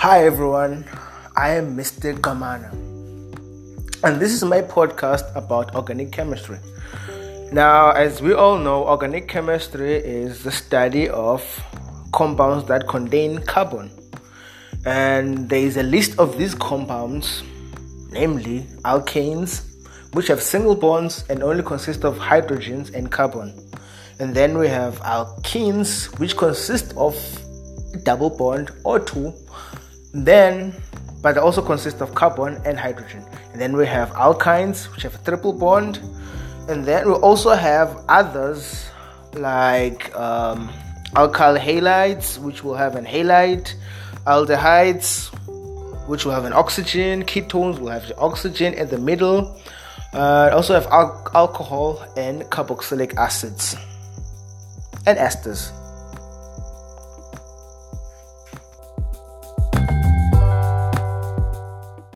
Hi everyone, I am Mr. Gamana, and this is my podcast about organic chemistry. Now, as we all know, organic chemistry is the study of compounds that contain carbon, and there is a list of these compounds, namely alkanes, which have single bonds and only consist of hydrogens and carbon. And then we have alkenes, which consist of a double bond or two, but they also consist of carbon and hydrogen. And then we have alkynes, which have a triple bond. And then we also have others like alkyl halides, which will have an halide, aldehydes, which will have an oxygen, ketones will have the oxygen in the middle. Also have alcohol and carboxylic acids and esters.